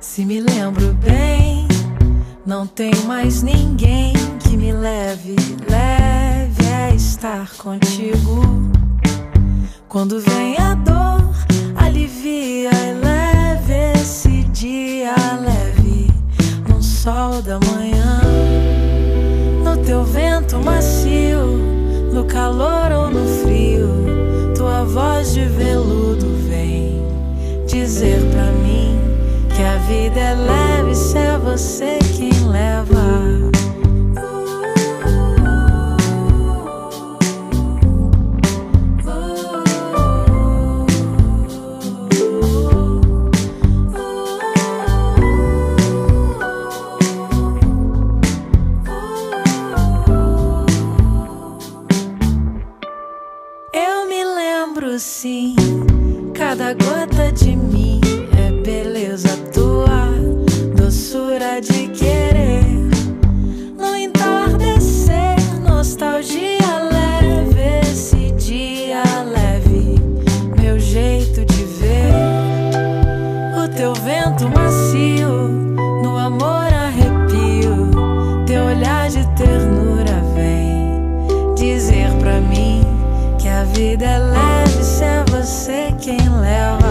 Se me lembro bem, não tem mais ninguém que me leve a estar contigo. Quando vem a dor, alivia e leve esse dia leve num sol da manhã. No teu vento macio, no calor ou no frio, tua voz de veludo vem dizer pra mim que a vida é leve se é você quem leva. Eu me lembro sim, cada gota de mim é beleza tua, doçura de querer. No entardecer, nostalgia leve, esse dia leve, meu jeito de ver. O teu vento macio, no amor arrepio, teu olhar de ternura vem dizer pra mim que a vida é leve se é você quem leva.